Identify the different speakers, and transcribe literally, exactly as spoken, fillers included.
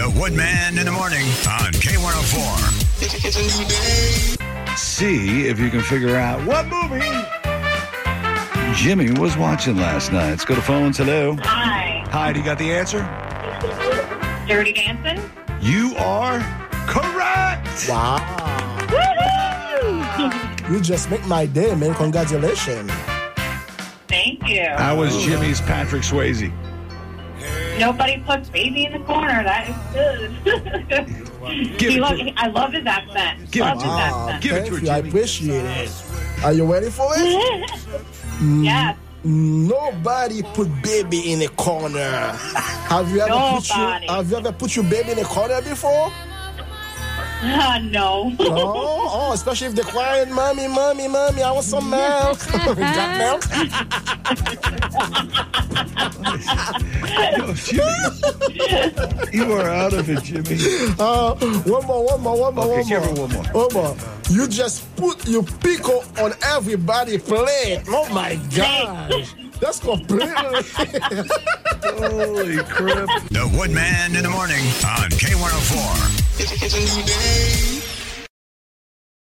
Speaker 1: The Woodman in the morning on K one oh four.
Speaker 2: It's a new day.
Speaker 3: See if you can figure out what movie Jimmy was watching last night. Let's go to phones. Hello.
Speaker 4: Hi.
Speaker 3: Hi, do you got the answer?
Speaker 4: Dirty Dancing?
Speaker 3: You are correct.
Speaker 5: Wow.
Speaker 4: Woohoo!
Speaker 5: You just make my day, man. Congratulations.
Speaker 4: Thank you.
Speaker 3: How was Jimmy's Patrick Swayze?
Speaker 4: Nobody puts baby in the corner. That is good.
Speaker 3: Give
Speaker 4: he
Speaker 3: it
Speaker 4: lo-
Speaker 3: to-
Speaker 4: I love his accent.
Speaker 3: Give it
Speaker 4: love
Speaker 3: to
Speaker 4: his
Speaker 3: him.
Speaker 5: Wow,
Speaker 4: accent.
Speaker 3: Give it
Speaker 5: thank
Speaker 3: to her,
Speaker 5: you. I
Speaker 3: Jimmy.
Speaker 5: appreciate it. Are you ready for it?
Speaker 4: Yes.
Speaker 5: Nobody put baby in a corner. Have you ever put
Speaker 4: Nobody.
Speaker 5: you, Have you ever put your baby in a corner before?
Speaker 4: Uh, no.
Speaker 5: Oh, oh, especially if they're crying, mommy, mommy, mommy, I want some milk. Got milk?
Speaker 3: Yo, Jimmy, you are out of it, Jimmy.
Speaker 5: Uh, one more, one more, one more,
Speaker 3: Okay,
Speaker 5: one
Speaker 3: give
Speaker 5: more.
Speaker 3: her one more.
Speaker 5: One more. You just put your pickle on everybody's plate. Oh my gosh. That's completely.
Speaker 3: Holy crap.
Speaker 1: The Woodman in the morning on K one oh four.
Speaker 2: It's a new day.